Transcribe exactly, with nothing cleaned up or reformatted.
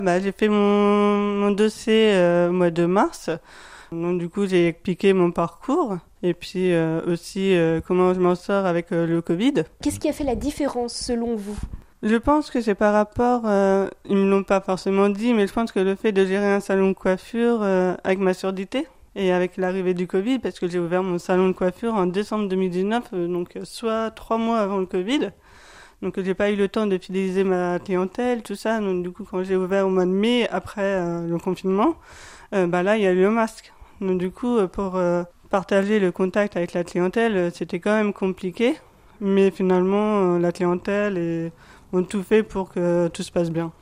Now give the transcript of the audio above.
Bah, j'ai fait mon, mon dossier euh, au mois de mars. Donc, du coup, j'ai expliqué mon parcours et puis euh, aussi euh, comment je m'en sors avec euh, le Covid. Qu'est-ce qui a fait la différence selon vous? Je pense que c'est par rapport, euh, ils me l'ont pas forcément dit, mais je pense que le fait de gérer un salon de coiffure euh, avec ma surdité et avec l'arrivée du Covid, parce que j'ai ouvert mon salon de coiffure en décembre deux mille dix-neuf, euh, donc euh, soit trois mois avant le Covid. Donc j'ai pas eu le temps de fidéliser ma clientèle, tout ça. Donc du coup, quand j'ai ouvert au mois de mai, après euh, le confinement, euh, bah là, il y a eu le masque. Donc du coup, euh, pour euh, partager le contact avec la clientèle, euh, c'était quand même compliqué. Mais finalement, euh, la clientèle et ont tout fait pour que tout se passe bien.